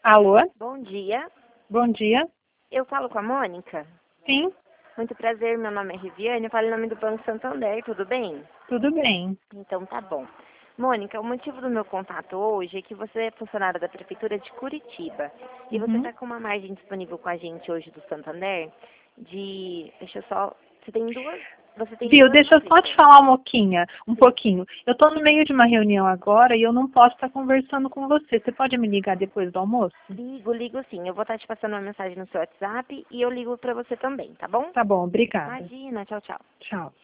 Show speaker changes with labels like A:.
A: Alô?
B: Bom dia.
A: Bom dia.
B: Eu falo com a Mônica?
A: Sim,
B: Muito prazer, meu nome é Riviane, eu falo em nome do Banco Santander, tudo bem?
A: tudo bem.
B: Então tá bom. Mônica, o motivo do meu contato hoje é que você é funcionária da Prefeitura de Curitiba e você
A: Uhum.
B: está com uma margem disponível com a gente hoje do Santander de... Deixa eu só... Você tem duas
A: Deixa eu só te
B: dívidas.
A: falar um
B: Sim.
A: pouquinho. Eu estou no meio de uma reunião agora e eu não posso estar conversando com você. Você pode me ligar depois do almoço?
B: Ligo sim. Eu vou estar te passando uma mensagem no seu WhatsApp e eu ligo para você também, tá bom?
A: Tá bom, obrigada.
B: Imagina, tchau, tchau.
A: Tchau.